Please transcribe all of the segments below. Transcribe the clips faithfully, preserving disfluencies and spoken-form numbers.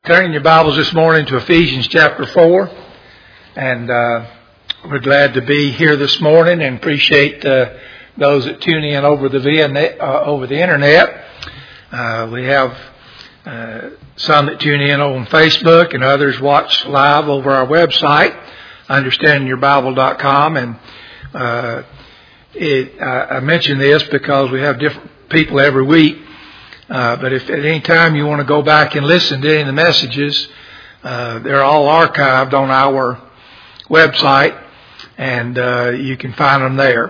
Turning your Bibles this morning to Ephesians chapter four, and uh, we're glad to be here this morning and appreciate uh, those that tune in over the via net, uh, over the internet. Uh, we have uh, some that tune in on Facebook, and others watch live over our website, understanding your bible dot com. And uh, it, I, I mention this because we have different people every week. Uh, but if at any time you want to go back and listen to any of the messages, uh, they're all archived on our website, and uh, you can find them there.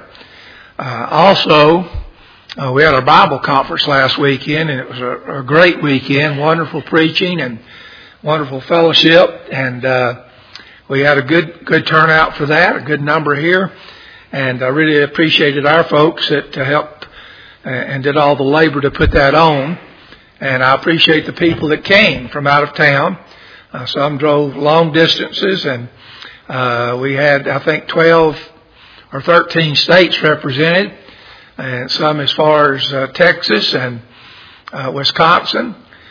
Uh, also, uh, we had our Bible conference last weekend, and it was a, a great weekend, wonderful preaching and wonderful fellowship, and uh, we had a good good turnout for that, a good number here, and I really appreciated our folks that uh, helped and did all the labor to put that on. And I appreciate the people that came from out of town. Uh, some drove long distances, and uh, we had, I think, twelve or thirteen states represented, and some as far as uh, Texas and uh, Wisconsin.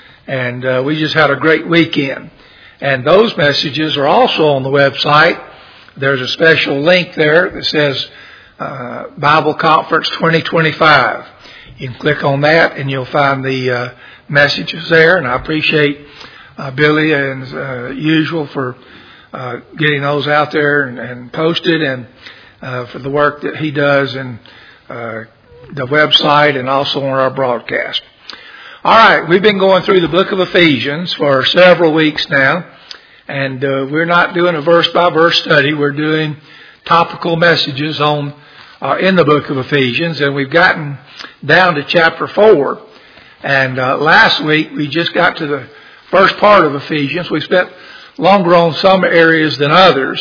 And uh, we just had a great weekend. And those messages are also on the website. There's a special link there that says uh, Bible Conference twenty twenty-five. You can click on that and you'll find the uh, messages there. And I appreciate uh, Billy and uh, usual for uh, getting those out there and, and posted, and uh, for the work that he does in uh, the website and also on our broadcast. All right, we've been going through the book of Ephesians for several weeks now, and uh, we're not doing a verse-by-verse study. We're doing topical messages on Uh, in the book of Ephesians, and we've gotten down to chapter four. And uh, last week we just got to the first part of Ephesians. We spent longer on some areas than others,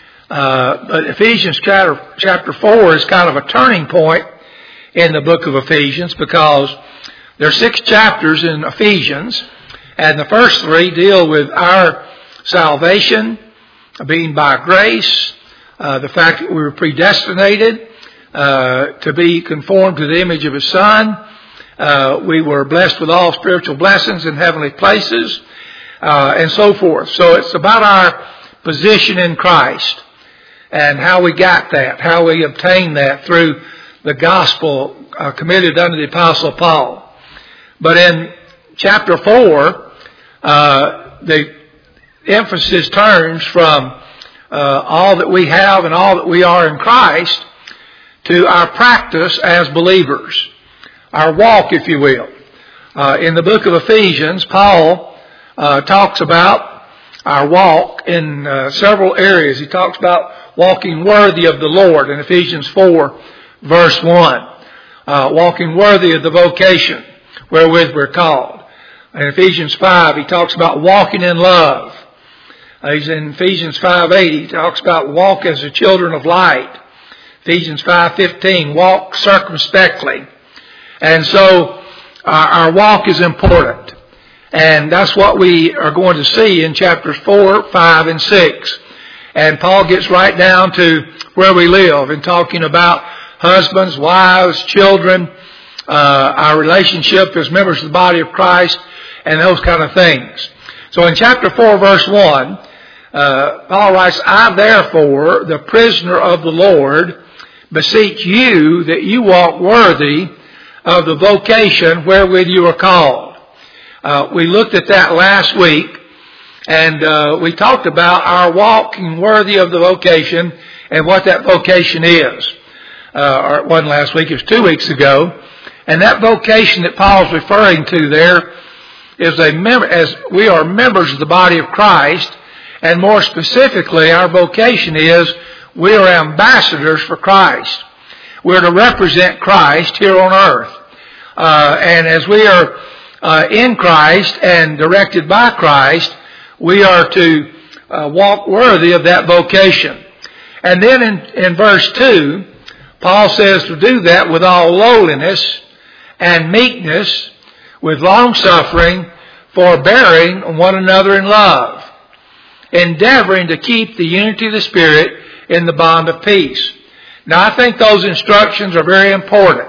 uh, but Ephesians chapter, chapter four is kind of a turning point in the book of Ephesians, because there are six chapters in Ephesians, and the first three deal with our salvation, being by grace, uh, the fact that we were predestinated Uh, to be conformed to the image of His Son. Uh, we were blessed with all spiritual blessings in heavenly places, uh, and so forth. So it's about our position in Christ and how we got that, how we obtained that through the gospel uh, committed unto the Apostle Paul. But in chapter four, uh, the emphasis turns from uh, all that we have and all that we are in Christ to our practice as believers, our walk, if you will. Uh, in the book of Ephesians, Paul uh, talks about our walk in uh, several areas. He talks about walking worthy of the Lord in Ephesians four, verse one. Uh, walking worthy of the vocation wherewith we're called. In Ephesians five, he talks about walking in love. Uh, he's in Ephesians five eight, he talks about walk as the children of light. Ephesians five fifteen, walk circumspectly. And so our, our walk is important. And that's what we are going to see in chapters four, five, and six. And Paul gets right down to where we live in talking about husbands, wives, children, uh, our relationship as members of the body of Christ, and those kind of things. So in chapter four, verse one, uh, Paul writes, I therefore, the prisoner of the Lord, beseech you that you walk worthy of the vocation wherewith you are called. Uh, we looked at that last week, and uh, we talked about our walking worthy of the vocation and what that vocation is. Uh, or it wasn't last week, it was two weeks ago. And that vocation that Paul's referring to there is a mem- as we are members of the body of Christ, and more specifically, our vocation is we are ambassadors for Christ. We're to represent Christ here on earth. Uh, and as we are uh, in Christ and directed by Christ, we are to uh, walk worthy of that vocation. And then in, in verse two, Paul says to do that with all lowliness and meekness, with long-suffering, forbearing one another in love, endeavoring to keep the unity of the Spirit in the bond of peace. Now, I think those instructions are very important,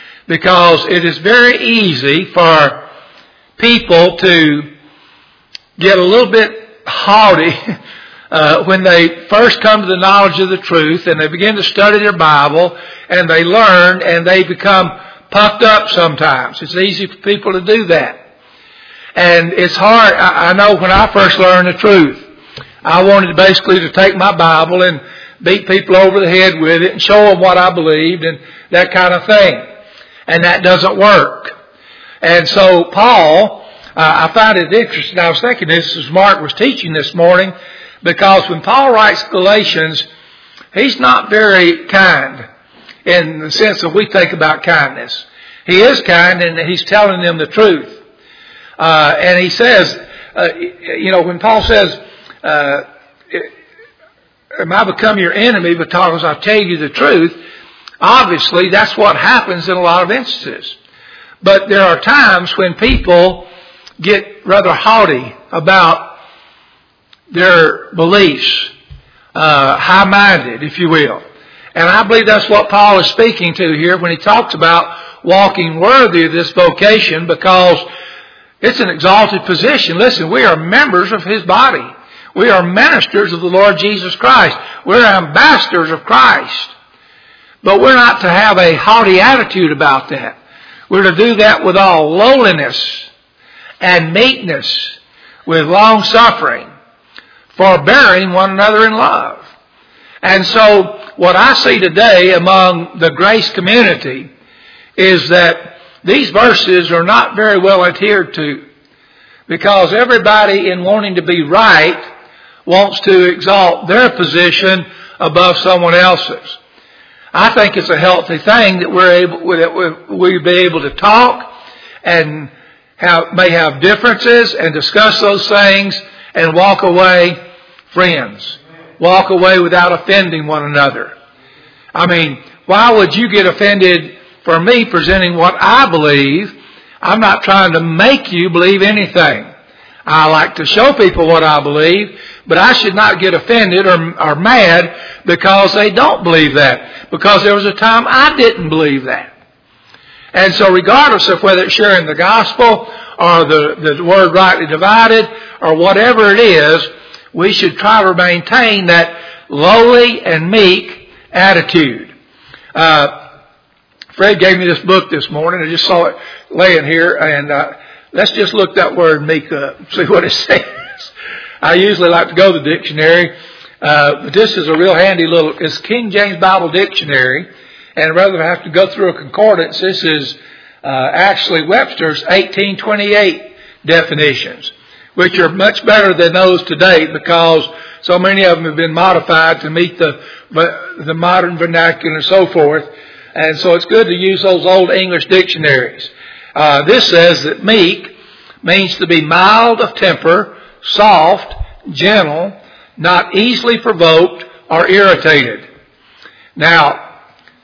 because it is very easy for people to get a little bit haughty uh, when they first come to the knowledge of the truth and they begin to study their Bible and they learn and they become puffed up sometimes. It's easy for people to do that. And it's hard. I, I know when I first learned the truth, I wanted basically to take my Bible and beat people over the head with it and show them what I believed and that kind of thing. And that doesn't work. And so Paul, uh, I find it interesting. I was thinking this as Mark was teaching this morning, because when Paul writes Galatians, he's not very kind in the sense that we think about kindness. He is kind and he's telling them the truth. Uh, and he says, uh, you know, when Paul says, uh, am I become your enemy because I tell you the truth? Obviously, that's what happens in a lot of instances. But there are times when people get rather haughty about their beliefs, uh, high-minded, if you will. And I believe that's what Paul is speaking to here when he talks about walking worthy of this vocation, because it's an exalted position. Listen, we are members of His body. We are ministers of the Lord Jesus Christ. We're ambassadors of Christ. But we're not to have a haughty attitude about that. We're to do that with all lowliness and meekness, with long suffering, forbearing one another in love. And so what I see today among the grace community is that these verses are not very well adhered to, because everybody, in wanting to be right, wants to exalt their position above someone else's. I think it's a healthy thing that we're able, that we be able to talk and have, may have differences and discuss those things and walk away friends. Walk away without offending one another. I mean, why would you get offended for me presenting what I believe? I'm not trying to make you believe anything. I like to show people what I believe, but I should not get offended or, or mad because they don't believe that. Because there was a time I didn't believe that. And so regardless of whether it's sharing the gospel or the, the word rightly divided or whatever it is, we should try to maintain that lowly and meek attitude. Uh, Fred gave me this book this morning. I just saw it laying here, and uh, let's just look that word meek up, see what it says. I usually like to go to the dictionary, uh, but this is a real handy little, it's King James Bible Dictionary, and rather than have to go through a concordance, this is uh, actually Webster's eighteen twenty-eight definitions, which are much better than those today, because so many of them have been modified to meet the the modern vernacular and so forth. And so it's good to use those old English dictionaries. Uh, this says that meek means to be mild of temper, soft, gentle, not easily provoked or irritated. Now,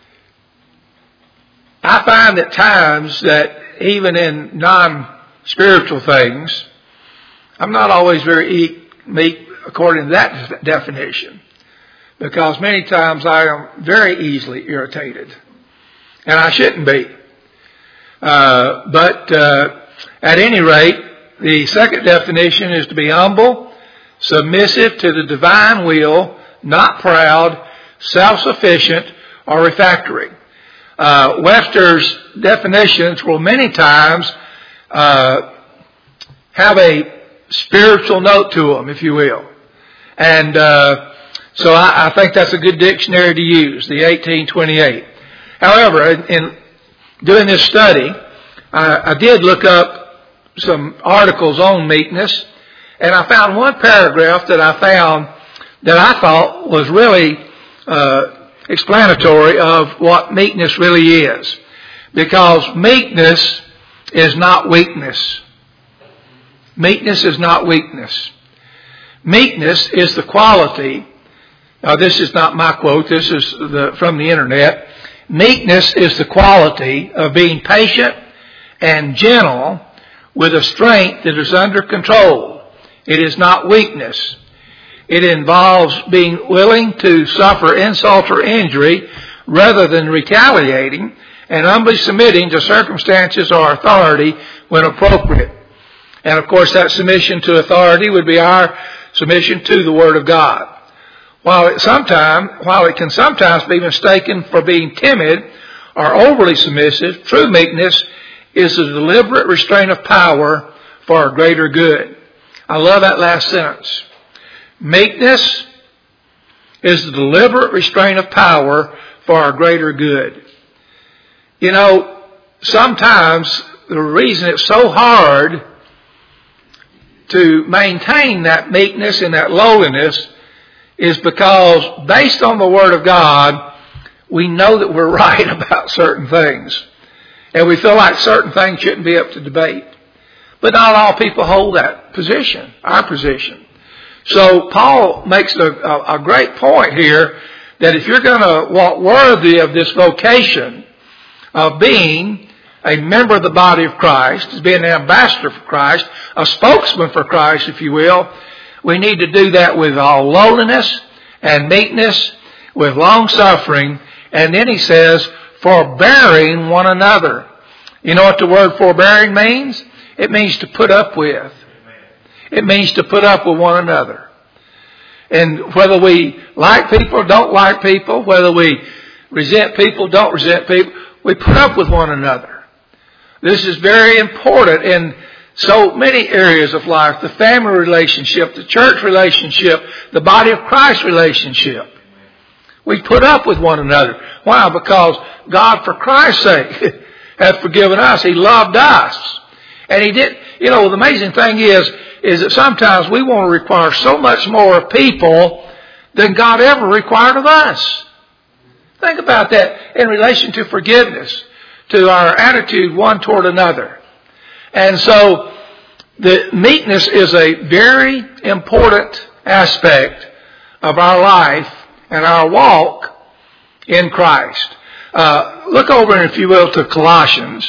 I find at times that even in non-spiritual things, I'm not always very meek according to that definition, because many times I am very easily irritated, and I shouldn't be. Uh, but uh, at any rate, the second definition is to be humble, submissive to the divine will, not proud, self-sufficient, or refractory. Uh, Webster's definitions will many times uh, have a spiritual note to them, if you will. And uh, so I, I think that's a good dictionary to use, the eighteen twenty-eight. However, in, in doing this study, I, I did look up some articles on meekness, and I found one paragraph that I found that I thought was really uh, explanatory of what meekness really is. Because meekness is not weakness. Meekness is not weakness. Meekness is the quality. Now, this is not my quote. This is the, from the internet. Meekness is the quality of being patient and gentle with a strength that is under control. It is not weakness. It involves being willing to suffer insult or injury rather than retaliating, and humbly submitting to circumstances or authority when appropriate. And of course that submission to authority would be our submission to the Word of God. While it sometime, while it can sometimes be mistaken for being timid or overly submissive, true meekness is a deliberate restraint of power for a greater good. I love that last sentence. Meekness is the deliberate restraint of power for our greater good. You know, sometimes the reason it's so hard to maintain that meekness and that lowliness is because based on the Word of God, we know that we're right about certain things. And we feel like certain things shouldn't be up to debate. But not all people hold that position, our position. So Paul makes a, a, a great point here that if you're going to walk worthy of this vocation of being a member of the body of Christ, as being an ambassador for Christ, a spokesman for Christ, if you will, we need to do that with all lowliness and meekness, with long suffering, and then he says, forbearing one another. You know what the word forbearing means? It means to put up with. It means to put up with one another. And whether we like people or don't like people, whether we resent people, don't resent people, we put up with one another. This is very important in so many areas of life. The family relationship, the church relationship, the body of Christ relationship. We put up with one another. Why? Because God, for Christ's sake, hath forgiven us. He loved us. And He did. You know, the amazing thing is, is that sometimes we want to require so much more of people than God ever required of us. Think about that in relation to forgiveness, to our attitude one toward another. And so, the meekness is a very important aspect of our life and our walk in Christ. Uh, look over, if you will, to Colossians.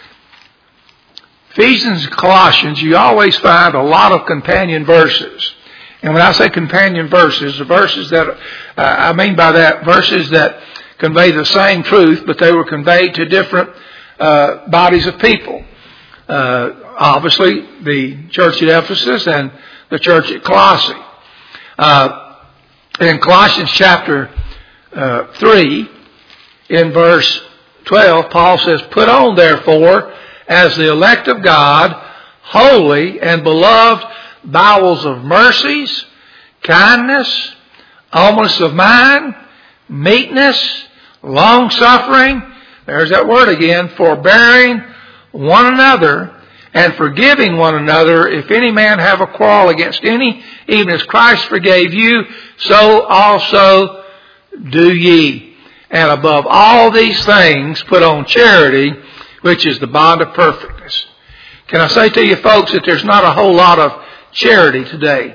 Ephesians and Colossians, you always find a lot of companion verses. And when I say companion verses, the verses that, uh, I mean by that, verses that convey the same truth, but they were conveyed to different uh, bodies of people. Uh, obviously, the church at Ephesus and the church at Colossae. Uh, in Colossians chapter uh, three, in verse twelve, Paul says, put on, therefore, as the elect of God, holy and beloved, bowels of mercies, kindness, humbleness of mind, meekness, long-suffering, there's that word again, forbearing one another, and forgiving one another, if any man have a quarrel against any, even as Christ forgave you, so also do ye. And above all these things, put on charity, which is the bond of perfectness. Can I say to you folks that there's not a whole lot of charity today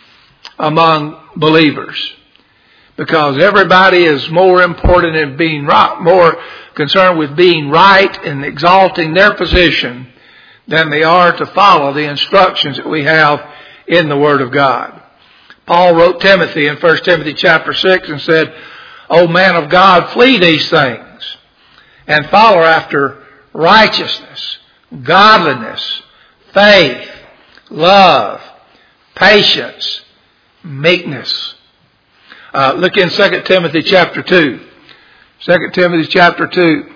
among believers? Because everybody is more important in being right, more concerned with being right and exalting their position than they are to follow the instructions that we have in the Word of God. Paul wrote Timothy in First Timothy chapter six and said, O man of God, flee these things and follow after righteousness, godliness, faith, love, patience, meekness. Uh, look in Second Timothy chapter two. Second Timothy chapter two.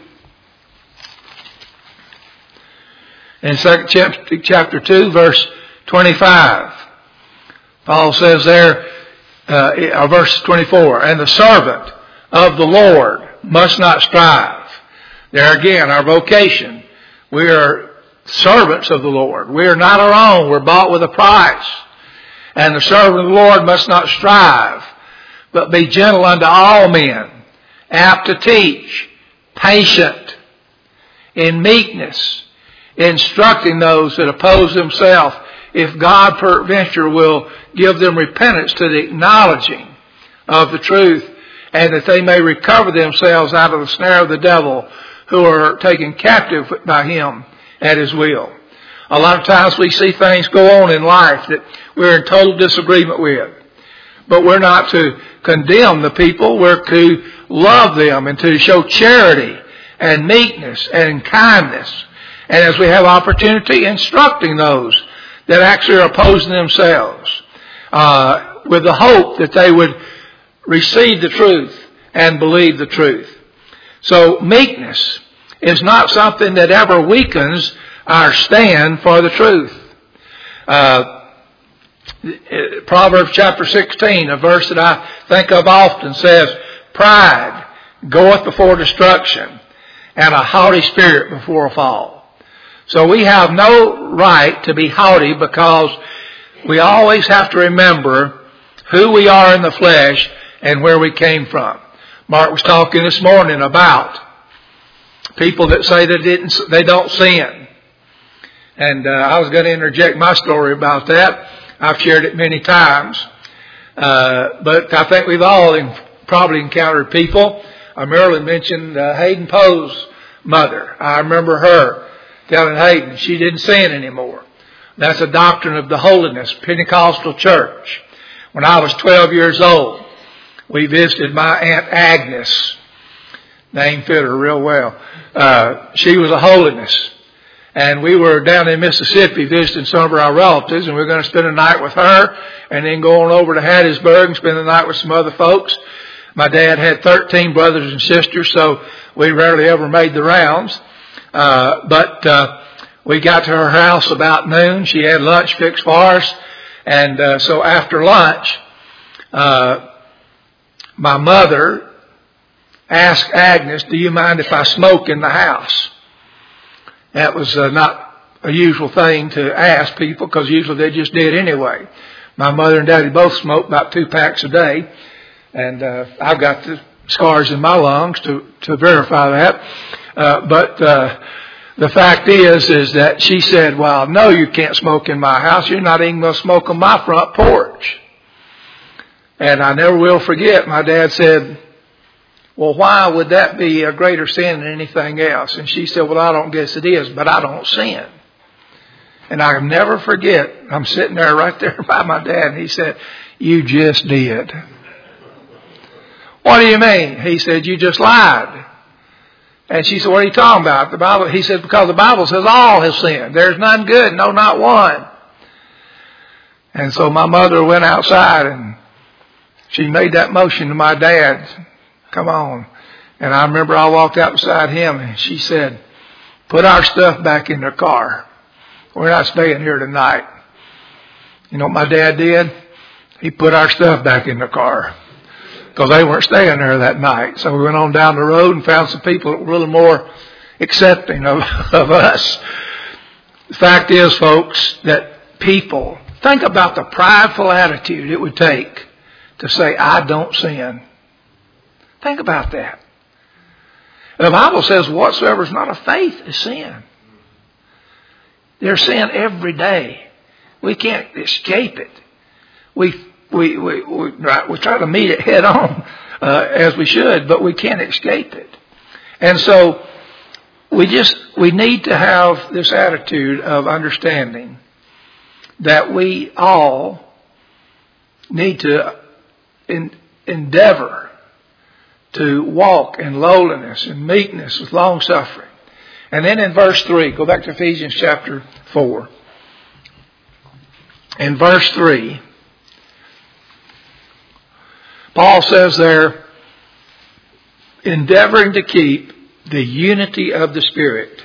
In Second Timothy chapter two, verse twenty-five, Paul says there, uh, verse twenty-four, and the servant of the Lord must not strive. There again, our vocation. We are servants of the Lord. We are not our own. We're bought with a price. And the servant of the Lord must not strive, but be gentle unto all men, apt to teach, patient, in meekness, instructing those that oppose themselves, if God peradventure will give them repentance to the acknowledging of the truth, and that they may recover themselves out of the snare of the devil, who are taken captive by him at his will. A lot of times we see things go on in life that we're in total disagreement with. But we're not to condemn the people. We're to love them and to show charity and meekness and kindness. And as we have opportunity, instructing those that actually are opposing themselves, uh, with the hope that they would receive the truth and believe the truth. So meekness is not something that ever weakens our stand for the truth. Uh, Proverbs chapter sixteen, a verse that I think of often, says, "Pride goeth before destruction, and a haughty spirit before a fall." So we have no right to be haughty, because we always have to remember who we are in the flesh and where we came from. Mark was talking this morning about people that say they didn't, they don't sin. And uh, I was going to interject my story about that. I've shared it many times. Uh, but I think we've all in, probably encountered people. I merely mentioned uh, Hayden Poe's mother. I remember her telling Hayden she didn't sin anymore. That's a doctrine of the Holiness Pentecostal Church. When I was twelve years old, we visited my Aunt Agnes. Name fit her real well. Uh, she was a holiness. And we were down in Mississippi visiting some of our relatives, and we were going to spend a night with her, and then go on over to Hattiesburg and spend the night with some other folks. My dad had thirteen brothers and sisters, so we rarely ever made the rounds. Uh, but uh, we got to her house about noon. She had lunch fixed for us. And uh, so after lunch, uh, my mother asked Agnes, "Do you mind if I smoke in the house?" That was uh, not a usual thing to ask people, because usually they just did anyway. My mother and Daddy both smoked about two packs a day. And uh, I've got the scars in my lungs to, to verify that. Uh, but uh, the fact is, is that she said, "Well, no, you can't smoke in my house. You're not even going to smoke on my front porch." And I never will forget, my dad said, "Well, why would that be a greater sin than anything else?" And she said, "Well, I don't guess it is, but I don't sin." And I'll never forget, I'm sitting there right there by my dad, and he said, "You just did." "What do you mean?" He said, "You just lied." And she said, "What are you talking about?" The Bible, he said, "Because the Bible says all have sinned. There's none good, no, not one." And so my mother went outside and she made that motion to my dad, "Come on." And I remember I walked out beside him and she said, "Put our stuff back in the car. We're not staying here tonight." You know what my dad did? He put our stuff back in the car, because they weren't staying there that night. So we went on down the road and found some people that were a little more accepting of, of us. The fact is, folks, that people, think about the prideful attitude it would take to say, "I don't sin." Think about that. The Bible says whatsoever is not of faith is sin. There's sin every day. We can't escape it. We We, we, we, right, we try to meet it head on, uh, as we should, but we can't escape it. And so we just, we need to have this attitude of understanding that we all need to in, endeavor to walk in lowliness and meekness with long suffering. And then in verse three, go back to Ephesians chapter four. In verse three, Paul says there, endeavoring to keep the unity of the Spirit.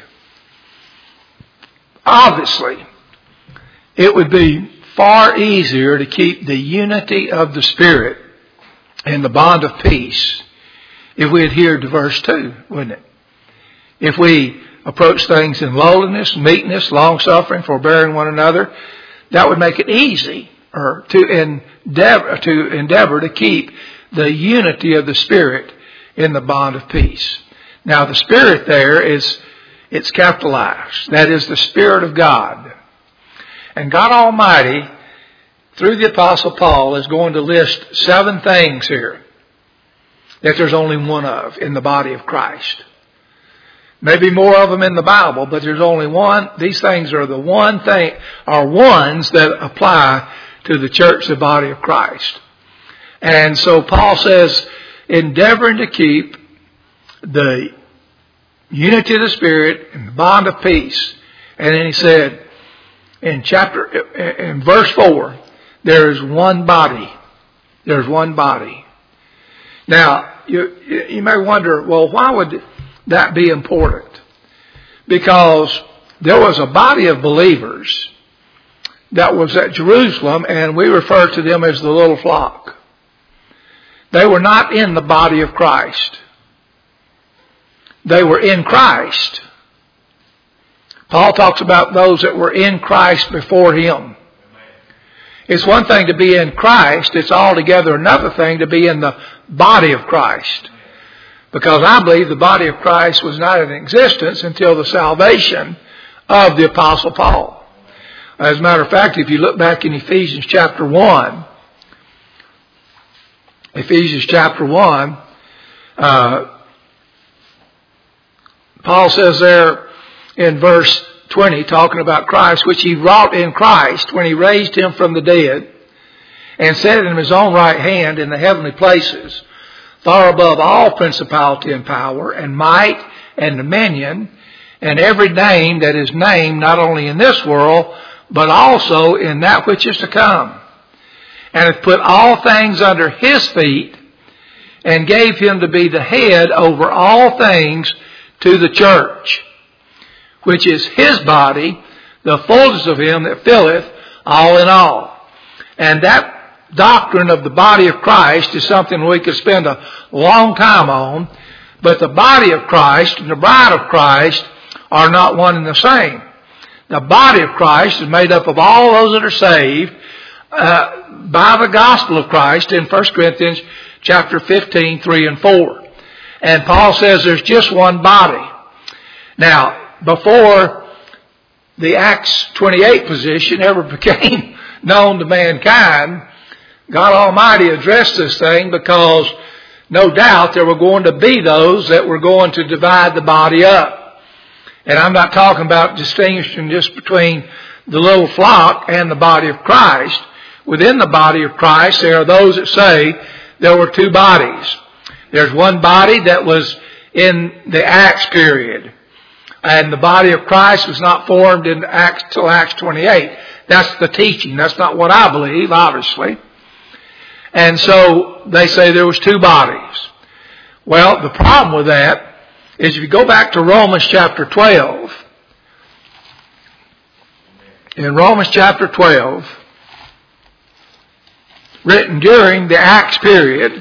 Obviously, it would be far easier to keep the unity of the Spirit in the bond of peace if we adhered to verse two, wouldn't it? If we approach things in lowliness, meekness, long-suffering, forbearing one another, that would make it easy or to endeavor to endeavor to keep the unity of the Spirit in the bond of peace. Now, the Spirit there is, it's capitalized. That is the Spirit of God. And God Almighty, through the Apostle Paul, is going to list seven things here that there's only one of in the body of Christ. Maybe more of them in the Bible, but there's only one. These things are the one thing, are ones that apply to the church, the body of Christ. And so Paul says, endeavoring to keep the unity of the Spirit and the bond of peace. And then he said, in chapter, in verse four, there is one body. There's one body. Now, you, you may wonder, well, why would that be important? Because there was a body of believers that was at Jerusalem, and we refer to them as the little flock. They were not in the body of Christ. They were in Christ. Paul talks about those that were in Christ before him. It's one thing to be in Christ. It's altogether another thing to be in the body of Christ. Because I believe the body of Christ was not in existence until the salvation of the Apostle Paul. As a matter of fact, if you look back in Ephesians chapter one, Ephesians chapter one, uh, Paul says there in verse twenty, talking about Christ, which he wrought in Christ when he raised him from the dead and set him in his own right hand in the heavenly places, far above all principality and power and might and dominion and every name that is named not only in this world, but also in that which is to come. And hath put all things under his feet and gave him to be the head over all things to the church, which is his body, the fullness of him that filleth all in all. And that doctrine of the body of Christ is something we could spend a long time on, but the body of Christ and the bride of Christ are not one and the same. The body of Christ is made up of all those that are saved uh, by the gospel of Christ in First Corinthians chapter fifteen, three and four. And Paul says there's just one body. Now, before the Acts twenty-eight position ever became known to mankind, God Almighty addressed this thing because no doubt there were going to be those that were going to divide the body up. And I'm not talking about distinguishing just between the little flock and the body of Christ. Within the body of Christ, there are those that say there were two bodies. There's one body that was in the Acts period. And the body of Christ was not formed in Acts till Acts twenty-eight. That's the teaching. That's not what I believe, obviously. And so they say there was two bodies. Well, the problem with that is if you go back to Romans chapter twelve, in Romans chapter twelve, written during the Acts period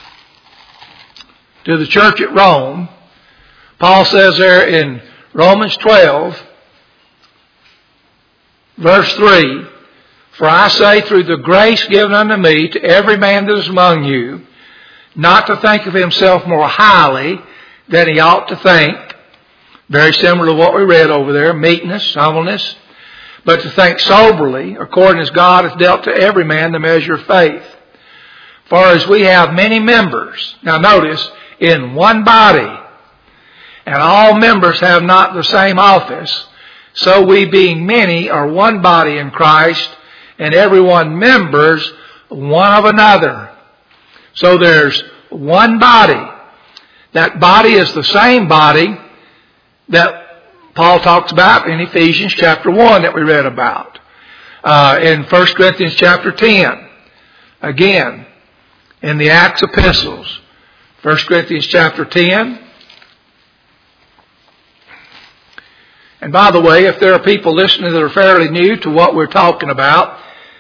to the church at Rome, Paul says there in Romans twelve, verse three, for I say through the grace given unto me to every man that is among you, not to think of himself more highly than he ought to think, very similar to what we read over there, meekness, humbleness, but to think soberly, according as God hath dealt to every man the measure of faith. For as we have many members, now notice, in one body, and all members have not the same office, so we being many are one body in Christ, and every one members one of another. So there's one body. That body is the same body that Paul talks about in Ephesians chapter one that we read about. Uh, in First Corinthians chapter ten. Again, in the Acts epistles. First Corinthians chapter ten. And by the way, if there are people listening that are fairly new to what we're talking about,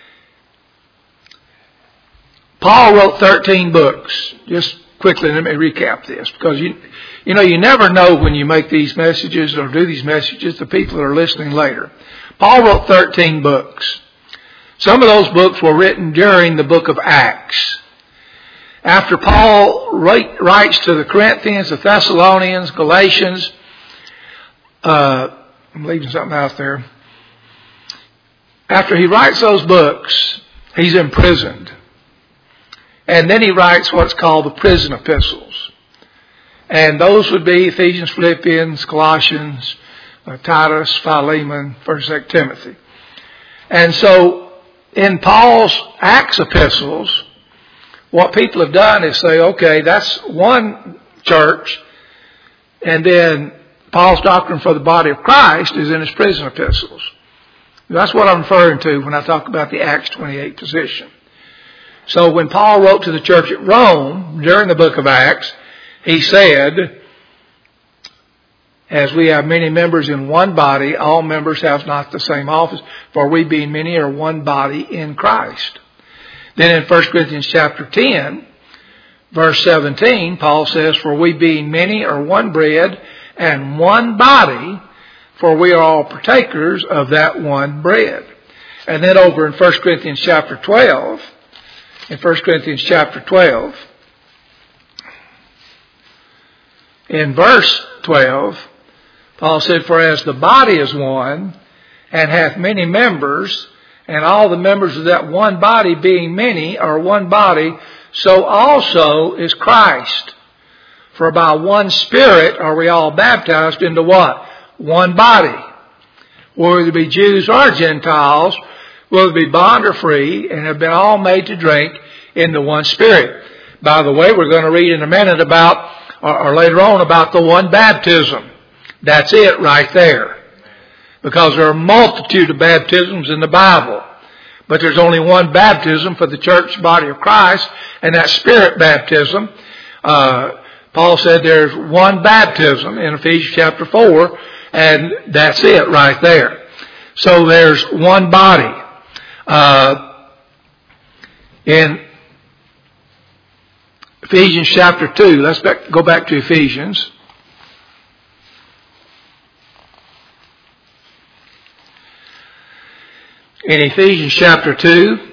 Paul wrote thirteen books. Just quickly, let me recap this, because you, you know, you never know when you make these messages or do these messages, the people that are listening later. Paul wrote thirteen books. Some of those books were written during the book of Acts. After Paul write, writes to the Corinthians, the Thessalonians, Galatians, uh, I'm leaving something out there. After he writes those books, he's imprisoned. And then he writes what's called the prison epistles. And those would be Ephesians, Philippians, Colossians, uh, Titus, Philemon, First and Second Timothy. And so in Paul's Acts epistles, what people have done is say, okay, that's one church, and then Paul's doctrine for the body of Christ is in his prison epistles. That's what I'm referring to when I talk about the Acts twenty-eight position. So when Paul wrote to the church at Rome during the book of Acts, he said, as we have many members in one body, all members have not the same office, for we being many are one body in Christ. Then in First Corinthians chapter ten, verse seventeen, Paul says, for we being many are one bread and one body, for we are all partakers of that one bread. And then over in First Corinthians chapter twelve, in First Corinthians chapter twelve, in verse twelve, Paul said, for as the body is one, and hath many members, and all the members of that one body being many are one body, so also is Christ. For by one Spirit are we all baptized into what? One body. Whether it be Jews or Gentiles, whether it be bond or free, and have been all made to drink in the one Spirit. By the way, we're going to read in a minute about, or, or later on, about the one baptism. That's it right there. Because there are a multitude of baptisms in the Bible. But there's only one baptism for the church body of Christ, and that's Spirit baptism. Uh, Paul said there's one baptism in Ephesians chapter four, and that's it right there. So there's one body. Uh, in Ephesians chapter two, let's back, go back to Ephesians. In Ephesians chapter two,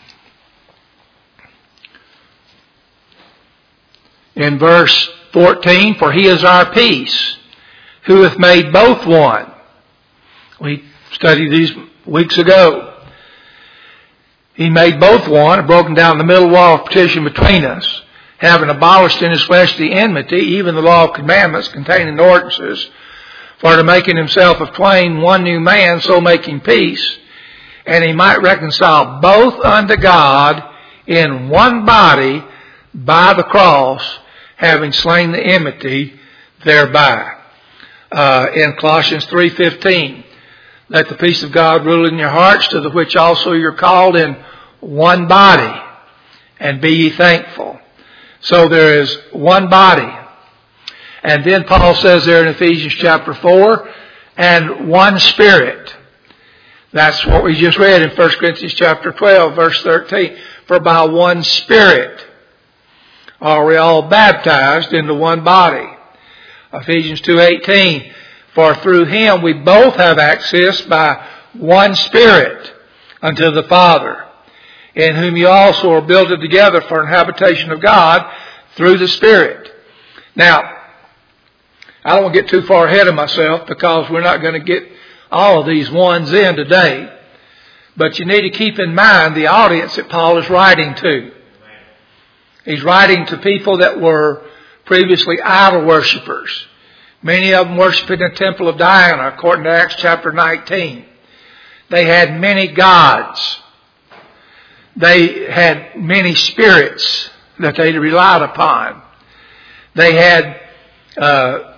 in verse fourteen, for he is our peace, who hath made both one. We studied these weeks ago. He made both one, and broken down the middle wall of partition between us, having abolished in his flesh the enmity, even the law of commandments containing the ordinances, for to make in himself of twain one new man, so making peace, and he might reconcile both unto God in one body by the cross, having slain the enmity thereby. Uh, in Colossians three fifteen, let the peace of God rule in your hearts, to the which also you're called in one body, and be ye thankful. So there is one body. And then Paul says there in Ephesians chapter four, and one Spirit. That's what we just read in First Corinthians chapter twelve, verse thirteen. For by one Spirit are we all baptized into one body. Ephesians two eighteen. For through him we both have access by one Spirit unto the Father, in whom you also are builded together for an habitation of God through the Spirit. Now, I don't want to get too far ahead of myself, because we're not going to get all of these ones in today. But you need to keep in mind the audience that Paul is writing to. He's writing to people that were previously idol worshippers. Many of them worshiped in the temple of Diana, according to Acts chapter nineteen. They had many gods. They had many spirits that they relied upon. They had, uh,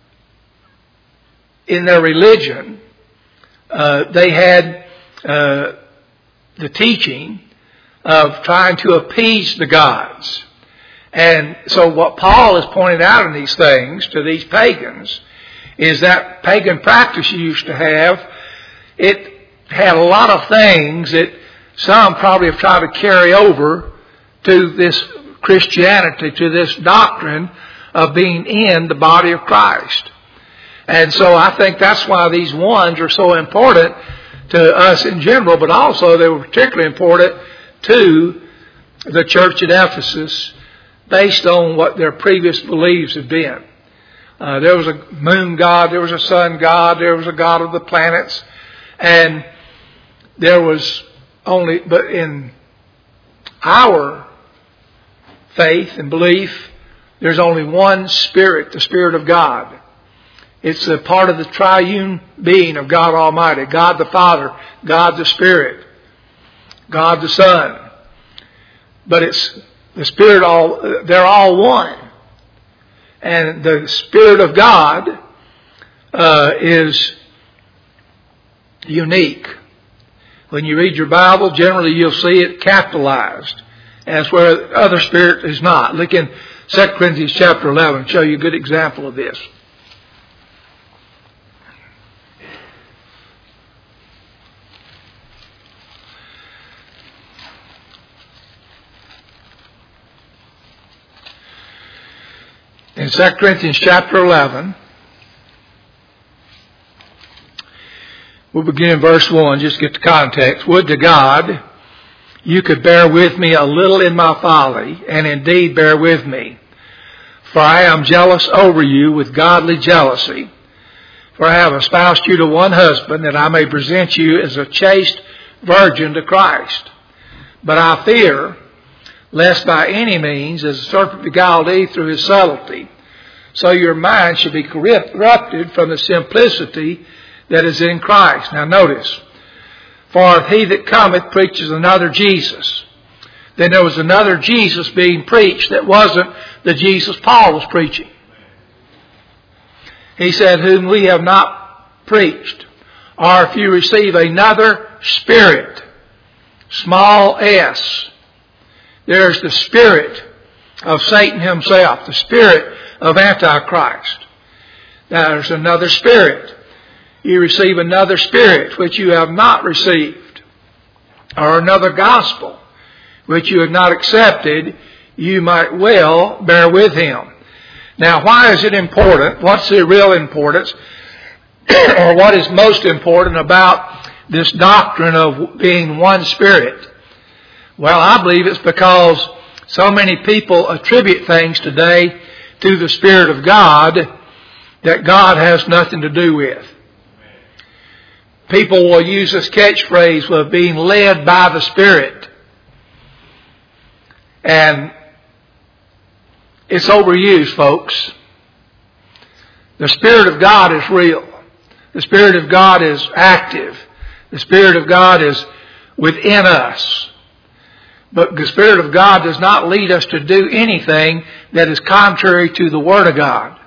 in their religion, Uh, they had uh, the teaching of trying to appease the gods. And so what Paul is pointing out in these things to these pagans is that pagan practice you used to have, it had a lot of things that some probably have tried to carry over to this Christianity, to this doctrine of being in the body of Christ. And so I think that's why these ones are so important to us in general, but also they were particularly important to the church at Ephesus based on what their previous beliefs had been. Uh, there was a moon god, there was a sun god, there was a god of the planets, and there was only, but in our faith and belief, there's only one Spirit, the Spirit of God. It's a part of the triune being of God Almighty, God the Father, God the Spirit, God the Son. But it's the Spirit, all, they're all one. And the Spirit of God uh, is unique. When you read your Bible, generally you'll see it capitalized, as where other Spirit is not. Look in Second Corinthians chapter eleven, show you a good example of this. In Second Corinthians chapter eleven, we'll begin in verse one, just to get the context. Would to God you could bear with me a little in my folly, and indeed bear with me. For I am jealous over you with godly jealousy. For I have espoused you to one husband, that I may present you as a chaste virgin to Christ. But I fear, lest by any means, as the serpent beguiled Eve through his subtlety, so your mind should be corrupted from the simplicity that is in Christ. Now notice, for if he that cometh preaches another Jesus, then there was another Jesus being preached that wasn't the Jesus Paul was preaching. He said, whom we have not preached, or if you receive another spirit, small s, there's the spirit of Satan himself, the spirit of Antichrist. Now there's another spirit. You receive another spirit which you have not received, or another gospel which you have not accepted, you might well bear with him. Now why is it important? What's the real importance? Or what is most important about this doctrine of being one spirit? Well, I believe it's because so many people attribute things today to the Spirit of God that God has nothing to do with. People will use this catchphrase of being led by the Spirit. And it's overused, folks. The Spirit of God is real. The Spirit of God is active. The Spirit of God is within us. But the Spirit of God does not lead us to do anything that is contrary to the Word of God.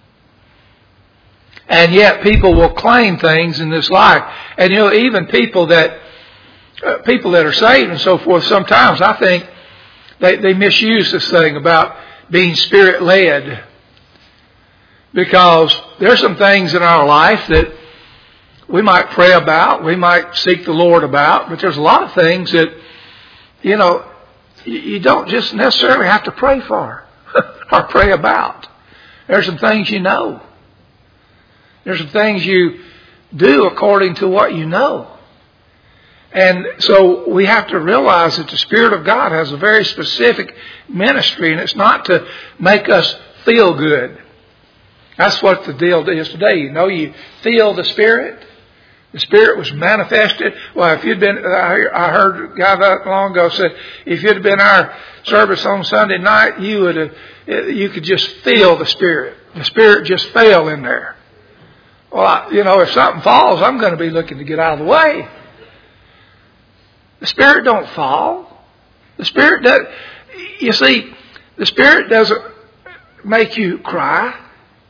And yet people will claim things in this life. And you know, even people that uh, people that are saved and so forth, sometimes I think they, they misuse this thing about being Spirit-led. Because there's some things in our life that we might pray about, we might seek the Lord about, but there's a lot of things that, you know, you don't just necessarily have to pray for or pray about. There's some things you know. There's some things you do according to what you know. And so we have to realize that the Spirit of God has a very specific ministry, and it's not to make us feel good. That's what the deal is today. You know, you feel the Spirit. The Spirit was manifested. Well, if you'd been, I heard a guy not long ago said, if you'd have been our service on Sunday night, you would have, you could just feel the Spirit. The Spirit just fell in there. Well, I, you know, if something falls, I'm going to be looking to get out of the way. The Spirit don't fall. The Spirit does. You see, the Spirit doesn't make you cry.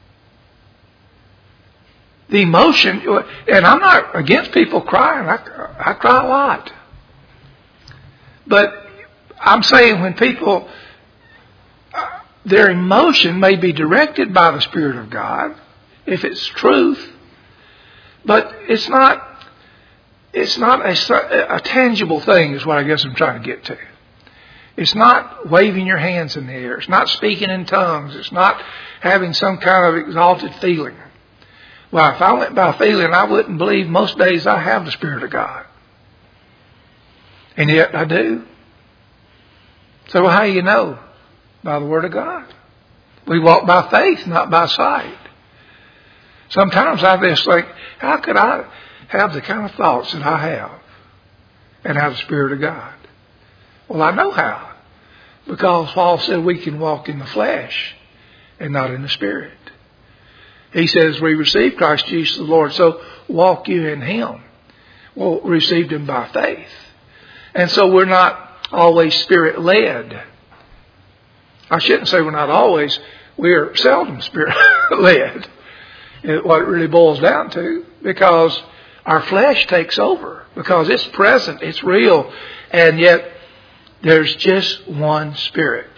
The emotion, and I'm not against people crying. I, I cry a lot. But I'm saying when people, uh, their emotion may be directed by the Spirit of God, if it's truth, but it's not, it's not a, a tangible thing is what I guess I'm trying to get to. It's not waving your hands in the air. It's not speaking in tongues. It's not having some kind of exalted feeling. Well, if I went by feeling, I wouldn't believe most days I have the Spirit of God. And yet I do. So well, how do you know? By the Word of God. We walk by faith, not by sight. Sometimes I just think, how could I have the kind of thoughts that I have and have the Spirit of God? Well, I know how. Because Paul said we can walk in the flesh and not in the Spirit. He says we received Christ Jesus the Lord, so walk you in Him. Well, we received Him by faith. And so we're not always Spirit-led. I shouldn't say we're not always. We're seldom Spirit-led. What it really boils down to. Because our flesh takes over because it's present, it's real, and yet there's just one Spirit.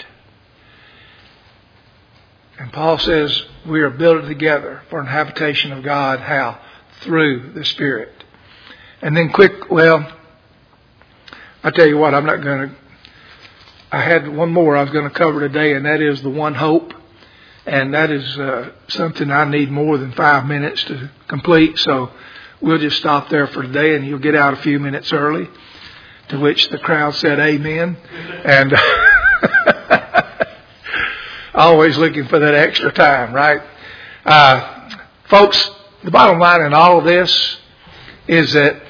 And Paul says we are built together for an habitation of God. How? Through the Spirit. And then quick, well, I tell you what, I'm not going to, I had one more I was going to cover today, and that is the one hope. And that is uh, something I need more than five minutes to complete. So we'll just stop there for today, and you'll get out a few minutes early. To which the crowd said amen. And always looking for that extra time, right? Uh, folks, the bottom line in all of this is that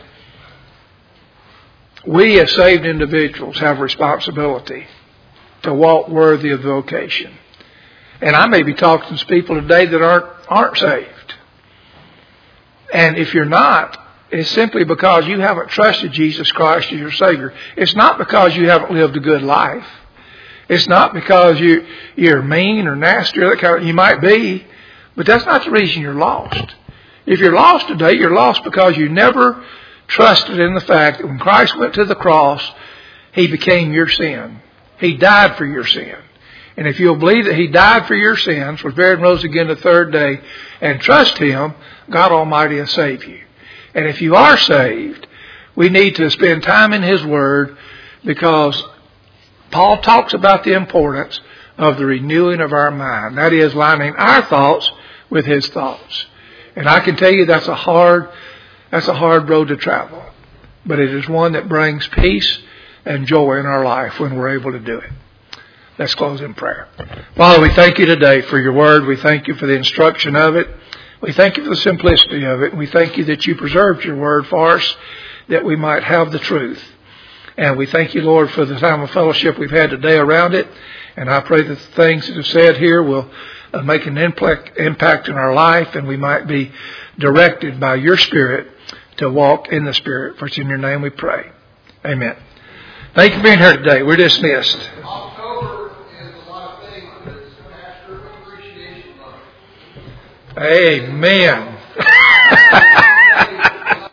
we as saved individuals have responsibility to walk worthy of the vocation. And I may be talking to people today that aren't aren't saved. And if you're not, it's simply because you haven't trusted Jesus Christ as your Savior. It's not because you haven't lived a good life. It's not because you, you're mean or nasty or that kind of, you might be, but that's not the reason you're lost. If you're lost today, you're lost because you never trusted in the fact that when Christ went to the cross, He became your sin. He died for your sin. And if you'll believe that He died for your sins, was buried and rose again the third day, and trust Him, God Almighty will save you. And if you are saved, we need to spend time in His Word, because Paul talks about the importance of the renewing of our mind. That is, lining our thoughts with His thoughts. And I can tell you that's a hard, that's a hard road to travel. But it is one that brings peace and joy in our life when we're able to do it. Let's close in prayer. Father, we thank You today for Your Word. We thank You for the instruction of it. We thank You for the simplicity of it. We thank You that You preserved Your Word for us, that we might have the truth. And we thank You, Lord, for the time of fellowship we've had today around it. And I pray that the things that are said here will make an impact in our life, and we might be directed by Your Spirit to walk in the Spirit. For it's in Your name we pray. Amen. Thank you for being here today. We're dismissed. October is a lot of things, but it's Pastor Appreciation Month. Amen.